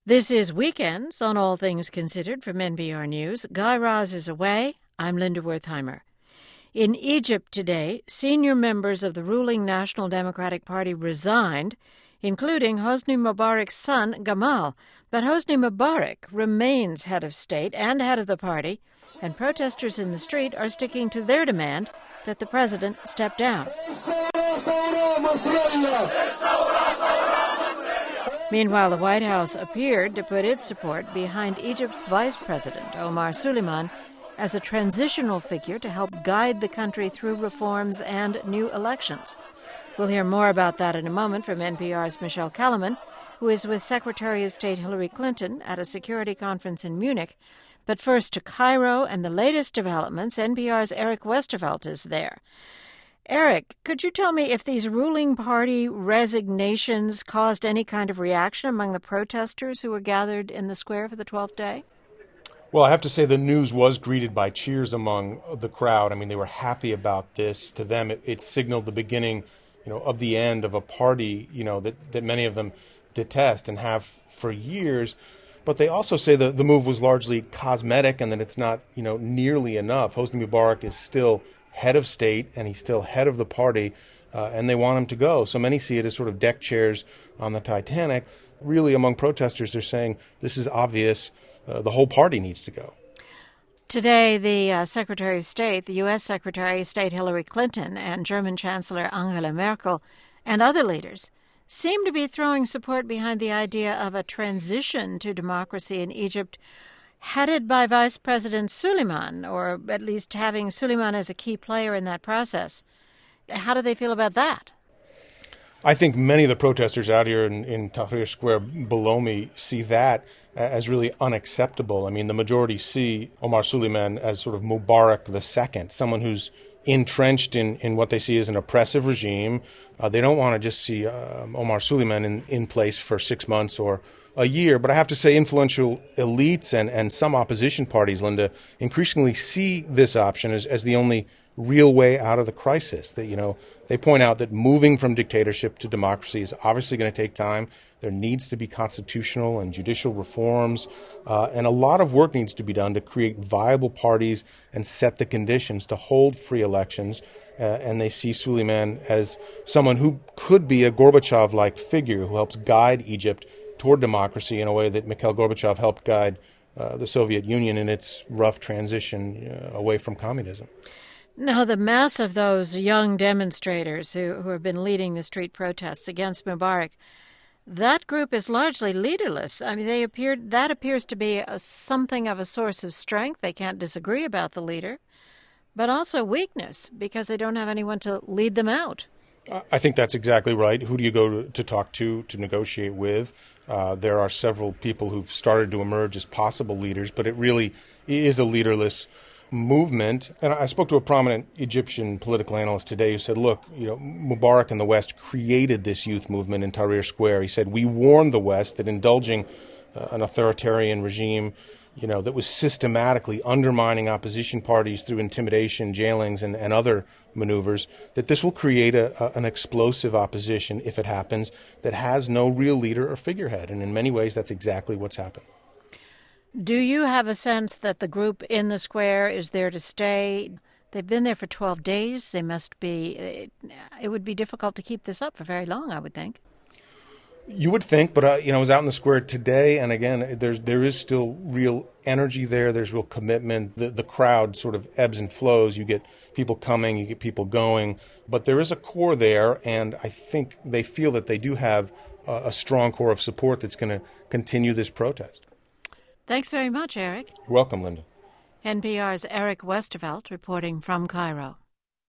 This is Weekends on All Things Considered from NPR News. Guy Raz is away. I'm Linda Wertheimer. In Egypt today, senior members of the ruling National Democratic Party resigned, including Hosni Mubarak's son, Gamal. But Hosni Mubarak remains head of state and head of the party, and protesters in the street are sticking to their demand that the president step down. Meanwhile, the White House appeared to put its support behind Egypt's vice president, Omar Suleiman, as a transitional figure to help guide the country through reforms and new elections. We'll hear more about that in a moment from NPR's Michelle Kellerman, who is with Secretary of State Hillary Clinton at a security conference in Munich. But first to Cairo and the latest developments. NPR's Eric Westervelt is there. Eric, could you tell me if these ruling party resignations caused any kind of reaction among the protesters who were gathered in the square for the 12th day? Well, I have to say the news was greeted by cheers among the crowd. I mean, they were happy about this. To them, it signaled the beginning, of the end of a party, that many of them detest and have for years. But they also say the move was largely cosmetic and that it's not, nearly enough. Hosni Mubarak is still head of state and he's still head of the party, and they want him to go. So many see it as sort of deck chairs on the Titanic. Really, among protesters, they're saying this is obvious. The whole party needs to go. Today, the Secretary of State, the U.S. Secretary of State Hillary Clinton and German Chancellor Angela Merkel and other leaders seem to be throwing support behind the idea of a transition to democracy in Egypt headed by Vice President Suleiman, or at least having Suleiman as a key player in that process. How do they feel about that? I think many of the protesters out here in Tahrir Square below me see that as really unacceptable. I mean, the majority see Omar Suleiman as sort of Mubarak II, someone who's entrenched in what they see as an oppressive regime. They don't want to just see Omar Suleiman in place for 6 months or a year. But I have to say influential elites and some opposition parties, Linda, increasingly see this option as the only real way out of the crisis. That, they point out that moving from dictatorship to democracy is obviously going to take time. There needs to be constitutional and judicial reforms, and a lot of work needs to be done to create viable parties and set the conditions to hold free elections. And they see Suleiman as someone who could be a Gorbachev-like figure who helps guide Egypt toward democracy in a way that Mikhail Gorbachev helped guide the Soviet Union in its rough transition away from communism. Now, the mass of those young demonstrators who have been leading the street protests against Mubarak, that group is largely leaderless. I mean, that appears to be something of a source of strength. They can't disagree about the leader, but also weakness because they don't have anyone to lead them out. I think that's exactly right. Who do you go to talk to negotiate with? There are several people who've started to emerge as possible leaders, but it really is a leaderless movement. And I spoke to a prominent Egyptian political analyst today who said, look, Mubarak and the West created this youth movement in Tahrir Square. He said, we warned the West that indulging an authoritarian regime, that was systematically undermining opposition parties through intimidation, jailings, and other maneuvers, that this will create an explosive opposition, if it happens, that has no real leader or figurehead. And in many ways, that's exactly what's happened. Do you have a sense that the group in the square is there to stay? They've been there for 12 days. They must be. It would be difficult to keep this up for very long, I would think. You would think, but I was out in the square today, and again, there is still real energy there. There's real commitment. The crowd sort of ebbs and flows. You get people coming, you get people going, but there is a core there, and I think they feel that they do have a strong core of support that's going to continue this protest. Thanks very much, Eric. You're welcome, Linda. NPR's Eric Westervelt reporting from Cairo.